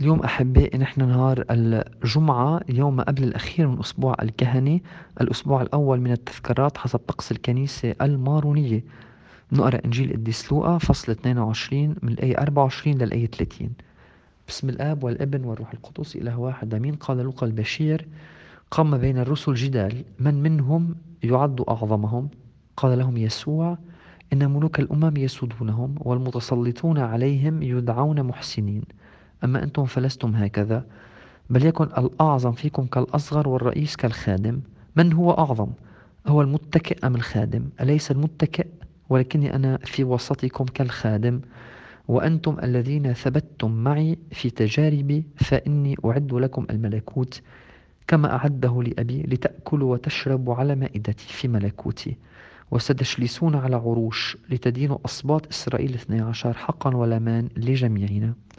اليوم أحبائي نحن نهار الجمعة، اليوم ما قبل الأخير من أسبوع الكهنة، الأسبوع الأول من التذكارات حسب طقس الكنيسة المارونية. نقرأ إنجيل قديس لوقا فصل 22 من الآية 24 للآية 30. بسم الآب والابن والروح القدس إله واحد آمين. قال لوقا البشير: قام بين الرسل جدال من منهم يعد أعظمهم. قال لهم يسوع: إن ملوك الأمم يسودونهم والمتسلطون عليهم يدعون محسنين، أما أنتم فلستم هكذا، بل يكن الأعظم فيكم كالأصغر والرئيس كالخادم. من هو أعظم؟ هو المتكئ أم الخادم؟ أليس المتكئ؟ ولكني أنا في وسطكم كالخادم. وأنتم الذين ثبتتم معي في تجاربي فإني أعد لكم الملكوت كما أعده لأبي، لتأكلوا وتشربوا على مائدتي في ملكوتي، وستجلسون على عروش لتدينوا أصباط إسرائيل 12 حقا ولمان لجميعنا.